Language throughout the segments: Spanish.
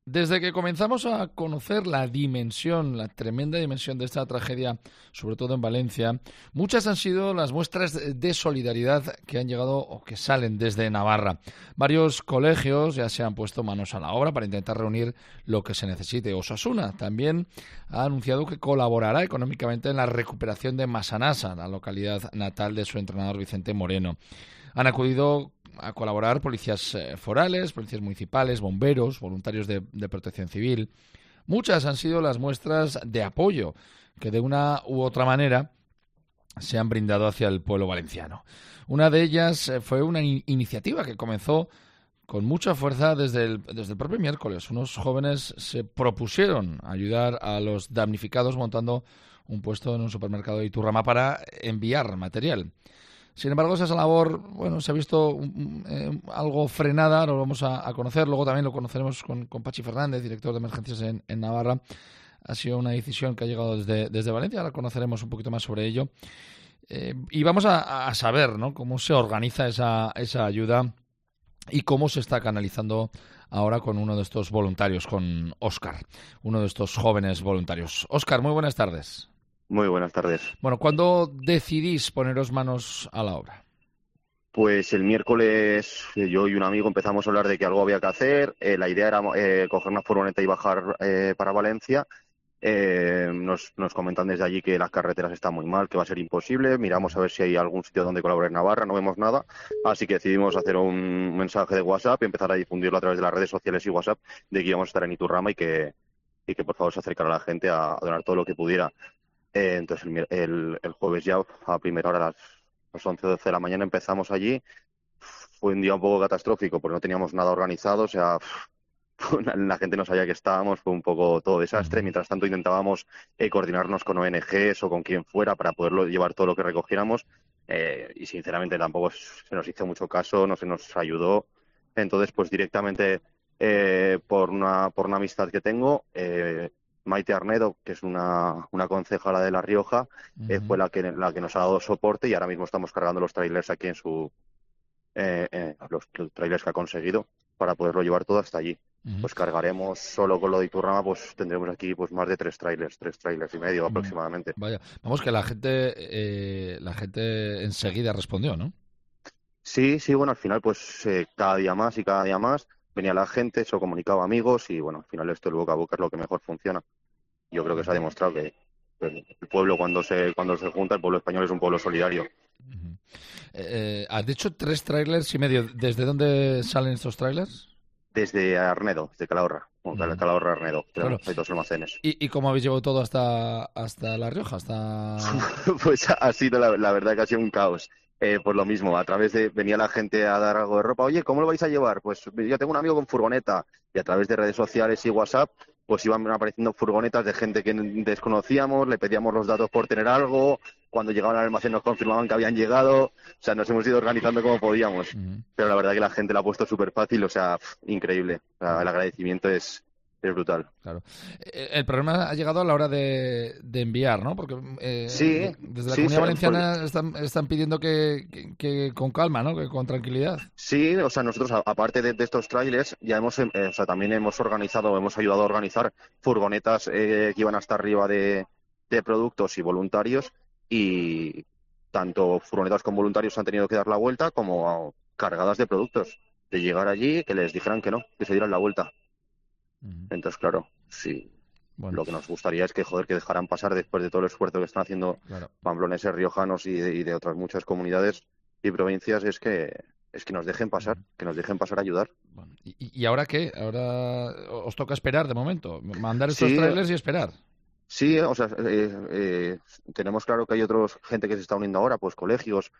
Desde que comenzamos a conocer la tremenda dimensión de esta tragedia, sobre todo en Valencia, muchas han sido las muestras de solidaridad que han llegado o que salen desde Navarra. Varios colegios ya se han puesto manos a la obra para intentar reunir lo que se necesite. Osasuna también ha anunciado que colaborará económicamente en la recuperación de Massanassa, la localidad natal de su entrenador Vicente Moreno. Han acudido a colaborar policías forales, policías municipales, bomberos, voluntarios de protección civil. Muchas han sido las muestras de apoyo que de una u otra manera se han brindado hacia el pueblo valenciano. Una de ellas fue una iniciativa que comenzó con mucha fuerza desde el propio miércoles. Unos jóvenes se propusieron ayudar a los damnificados montando un puesto en un supermercado de Iturrama para enviar material. Sin embargo, esa labor, se ha visto algo frenada, lo vamos a conocer, luego también lo conoceremos con Pachi Fernández, director de emergencias en Navarra. Ha sido una decisión que ha llegado desde Valencia, ahora conoceremos un poquito más sobre ello. Y vamos a saber, ¿no?, cómo se organiza esa ayuda y cómo se está canalizando ahora con uno de estos voluntarios, con Óscar, uno de estos jóvenes voluntarios. Óscar, muy buenas tardes. Muy buenas tardes. Bueno, ¿cuándo decidís poneros manos a la obra? Pues el miércoles yo y un amigo empezamos a hablar de que algo había que hacer. La idea era coger una furgoneta y bajar para Valencia. Nos comentan desde allí que las carreteras están muy mal, que va a ser imposible. Miramos a ver si hay algún sitio donde colaborar en Navarra, no vemos nada. Así que decidimos hacer un mensaje de WhatsApp y empezar a difundirlo a través de las redes sociales y WhatsApp de que íbamos a estar en Iturrama y que por favor se acercara a la gente a donar todo lo que pudiera. Entonces el jueves ya a primera hora, a las 11 o 12 de la mañana empezamos allí. Fue un día un poco catastrófico porque no teníamos nada organizado, o sea, la gente no sabía que estábamos, fue un poco todo desastre. Mientras tanto intentábamos coordinarnos con ONGs o con quien fuera para poderlo llevar todo lo que recogiéramos y sinceramente tampoco se nos hizo mucho caso, no se nos ayudó. Entonces pues directamente por una amistad que tengo, Maite Arnedo, que es una concejala de La Rioja, fue la que nos ha dado soporte y ahora mismo estamos cargando los trailers aquí en los trailers que ha conseguido para poderlo llevar todo hasta allí. Pues cargaremos solo con lo de Iturrama, pues tendremos aquí pues más de tres trailers y medio aproximadamente. Vaya, vamos que la gente enseguida respondió, ¿no? Sí, bueno, al final pues cada día más venía la gente, se lo comunicaba a amigos y bueno, al final esto el boca a boca es lo que mejor funciona. Yo creo que se ha demostrado que el pueblo cuando se junta, el pueblo español es un pueblo solidario. Has dicho 3 trailers y medio. ¿Desde dónde salen estos trailers? Desde Arnedo, desde Calahorra. Calahorra Arnedo. Claro. Hay 2 almacenes. ¿Y cómo habéis llevado todo hasta La Rioja? Pues ha sido la verdad que ha sido un caos. Por lo mismo, venía la gente a dar algo de ropa. Oye, ¿cómo lo vais a llevar? Pues yo tengo un amigo con furgoneta y a través de redes sociales y WhatsApp pues iban apareciendo furgonetas de gente que desconocíamos, le pedíamos los datos por tener algo, cuando llegaban al almacén nos confirmaban que habían llegado, o sea, nos hemos ido organizando como podíamos. Pero la verdad que la gente la ha puesto súper fácil, o sea, increíble. O sea, el agradecimiento es brutal. Claro. El problema ha llegado a la hora de enviar, ¿no? Porque sí, desde la Comunidad Valenciana están pidiendo que con calma, ¿no? Que con tranquilidad. Sí, o sea, nosotros, aparte de estos trailers, ya también hemos ayudado a organizar furgonetas que iban hasta arriba de productos y voluntarios, y tanto furgonetas con voluntarios han tenido que dar la vuelta como cargadas de productos, de llegar allí, que les dijeran que no, que se dieran la vuelta. Entonces, claro, sí. Bueno. Lo que nos gustaría es que dejaran pasar después de todo el esfuerzo que están haciendo pambloneses, riojanos y de otras muchas comunidades y provincias, es que nos dejen pasar, a ayudar. Bueno, ¿y ahora qué? Ahora os toca esperar de momento, mandar estos trailers y esperar. Sí, o sea, tenemos claro que hay gente que se está uniendo ahora, pues colegios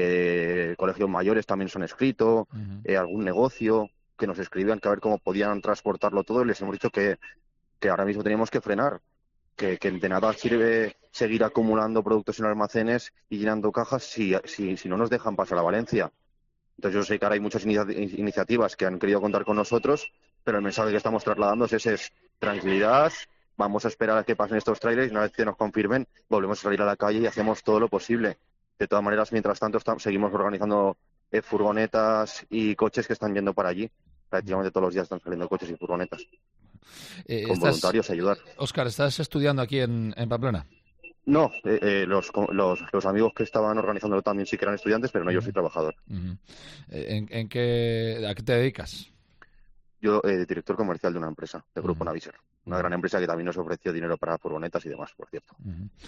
mayores también se han escrito, algún negocio que nos escribían que a ver cómo podían transportarlo todo, y les hemos dicho que ahora mismo teníamos que frenar, que de nada sirve seguir acumulando productos en almacenes y llenando cajas si no nos dejan pasar a Valencia. Entonces yo sé que ahora hay muchas iniciativas que han querido contar con nosotros, pero el mensaje que estamos trasladando es tranquilidad, vamos a esperar a que pasen estos trailers y una vez que nos confirmen volvemos a salir a la calle y hacemos todo lo posible. De todas maneras, mientras tanto seguimos organizando furgonetas y coches que están yendo para allí. Prácticamente todos los días están saliendo coches y furgonetas. con voluntarios a ayudar. Óscar, ¿estás estudiando aquí en Pamplona? No, los amigos que estaban organizándolo también sí que eran estudiantes, pero no, yo soy trabajador. ¿A qué te dedicas? Yo, director comercial de una empresa, del Grupo Navisser. Una gran empresa que también nos ofreció dinero para furgonetas y demás, por cierto.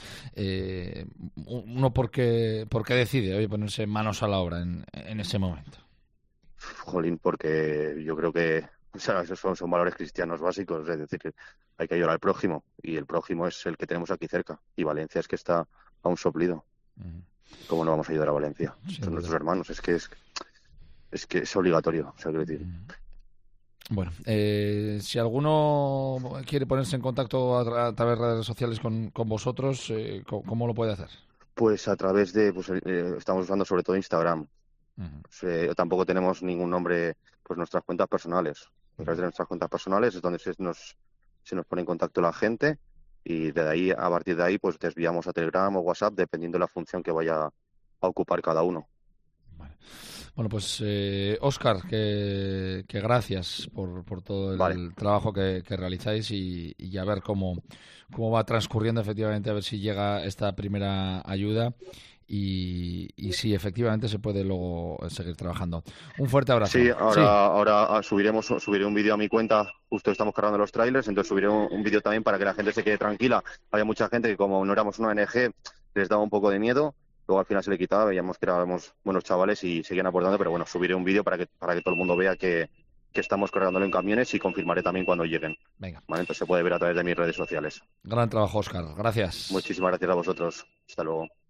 ¿Uno por qué decide ponerse manos a la obra en ese momento? Jolín, porque yo creo que esos son valores cristianos básicos, es decir, que hay que ayudar al prójimo, y el prójimo es el que tenemos aquí cerca, y Valencia es que está a un soplido. ¿Cómo no vamos a ayudar a Valencia? Son nuestros hermanos, es que es obligatorio, o sea, quiero decir. Bueno, si alguno quiere ponerse en contacto a través de redes sociales con vosotros, ¿cómo lo puede hacer? Pues a través de, estamos usando sobre todo Instagram. Tampoco tenemos ningún nombre, pues nuestras cuentas personales. A través de nuestras cuentas personales es donde se nos pone en contacto la gente, y a partir de ahí, pues desviamos a Telegram o WhatsApp, dependiendo de la función que vaya a ocupar cada uno. Vale. Bueno, pues Óscar, que gracias por todo el trabajo que realizáis, y a ver cómo va transcurriendo efectivamente, a ver si llega esta primera ayuda y si efectivamente se puede luego seguir trabajando. Un fuerte abrazo. Sí, ahora subiré un vídeo a mi cuenta. Justo estamos cargando los trailers, entonces subiré un vídeo también para que la gente se quede tranquila. Había mucha gente que, como no éramos una ONG, les daba un poco de miedo. Luego al final se le quitaba, veíamos que éramos buenos chavales y seguían aportando, pero bueno, subiré un vídeo para que todo el mundo vea que estamos cargándolo en camiones, y confirmaré también cuando lleguen. Venga. Vale, entonces se puede ver a través de mis redes sociales. Gran trabajo, Óscar. Gracias. Muchísimas gracias a vosotros. Hasta luego.